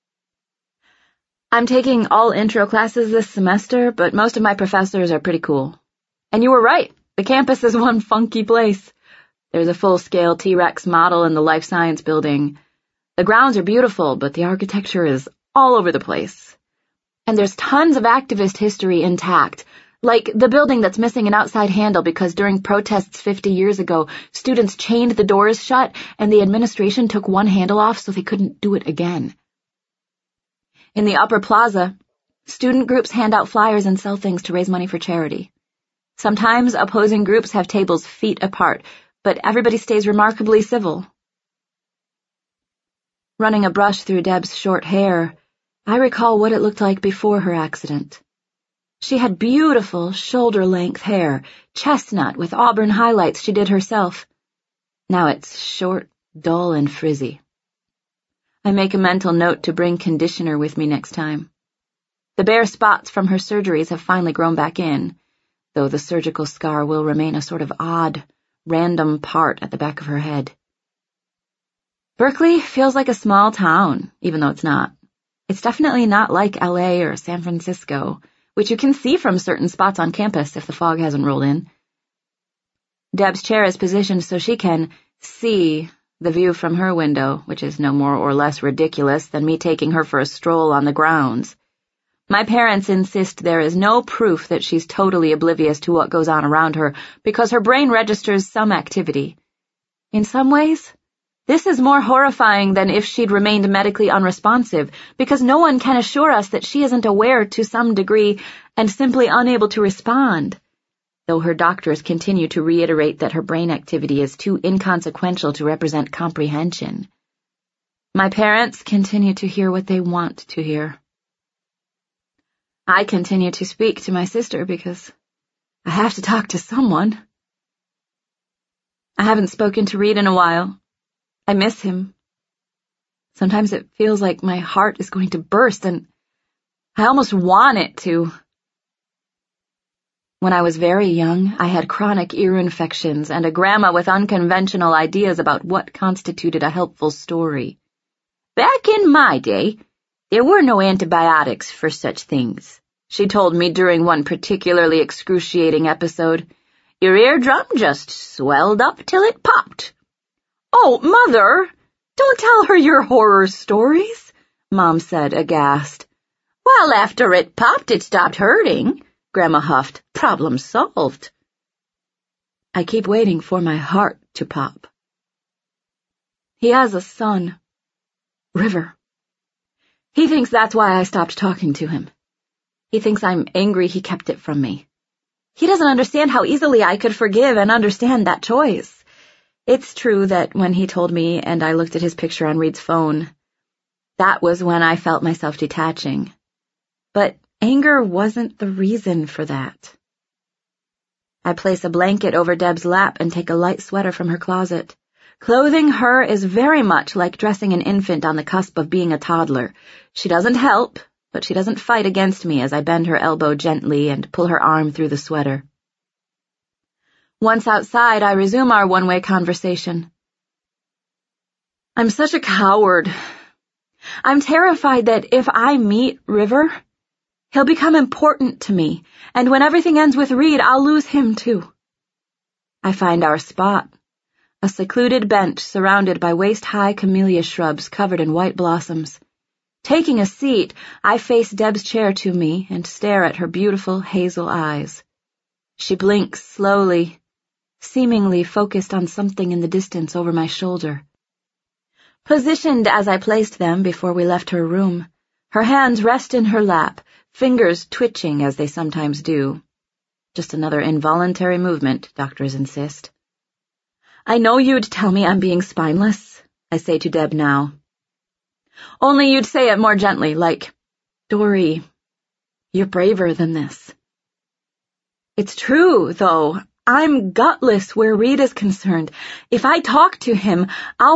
I'm taking all intro classes this semester, but most of my professors are pretty cool. And you were right, the campus is one funky place. There's a full-scale T-Rex model in the Life Science building. The grounds are beautiful, but the architecture is all over the place. And there's tons of activist history intact, like the building that's missing an outside handle because during protests fifty years ago, students chained the doors shut and the administration took one handle off so they couldn't do it again. In the upper plaza, student groups hand out flyers and sell things to raise money for charity. Sometimes opposing groups have tables feet apart, but everybody stays remarkably civil. Running a brush through Deb's short hair, I recall what it looked like before her accident. She had beautiful shoulder-length hair, chestnut with auburn highlights she did herself. Now it's short, dull, and frizzy. I make a mental note to bring conditioner with me next time. The bare spots from her surgeries have finally grown back in, though the surgical scar will remain a sort of odd, random part at the back of her head. Berkeley feels like a small town, even though it's not. It's definitely not like L A or San Francisco, which you can see from certain spots on campus if the fog hasn't rolled in. Deb's chair is positioned so she can see the view from her window, which is no more or less ridiculous than me taking her for a stroll on the grounds. My parents insist there is no proof that she's totally oblivious to what goes on around her because her brain registers some activity. In some ways, this is more horrifying than if she'd remained medically unresponsive, because no one can assure us that she isn't aware to some degree and simply unable to respond, though her doctors continue to reiterate that her brain activity is too inconsequential to represent comprehension. My parents continue to hear what they want to hear. I continue to speak to my sister because I have to talk to someone. I haven't spoken to Reed in a while. I miss him. Sometimes it feels like my heart is going to burst, and I almost want it to. When I was very young, I had chronic ear infections and a grandma with unconventional ideas about what constituted a helpful story. Back in my day, there were no antibiotics for such things, she told me during one particularly excruciating episode. Your eardrum just swelled up till it popped. Oh, Mother, don't tell her your horror stories, Mom said, aghast. Well, after it popped, it stopped hurting, Grandma huffed. Problem solved. I keep waiting for my heart to pop. He has a son, River. He thinks that's why I stopped talking to him. He thinks I'm angry he kept it from me. He doesn't understand how easily I could forgive and understand that choice. It's true that when he told me and I looked at his picture on Reed's phone, that was when I felt myself detaching. But Anger wasn't the reason for that. I place a blanket over Deb's lap and take a light sweater from her closet. Clothing her is very much like dressing an infant on the cusp of being a toddler. She doesn't help, but she doesn't fight against me as I bend her elbow gently and pull her arm through the sweater. Once outside, I resume our one-way conversation. I'm such a coward. I'm terrified that if I meet River, he'll become important to me, and when everything ends with Reed, I'll lose him too. I find our spot, a secluded bench surrounded by waist-high camellia shrubs covered in white blossoms. Taking a seat, I face Deb's chair to me and stare at her beautiful hazel eyes. She blinks slowly, seemingly focused on something in the distance over my shoulder. Positioned as I placed them before we left her room, her hands rest in her lap, fingers twitching as they sometimes do. Just another involuntary movement, doctors insist. I know you'd tell me I'm being spineless, I say to Deb now. Only you'd say it more gently, like, Dory, you're braver than this. It's true, though. I'm gutless where Reed is concerned. If I talk to him, I'll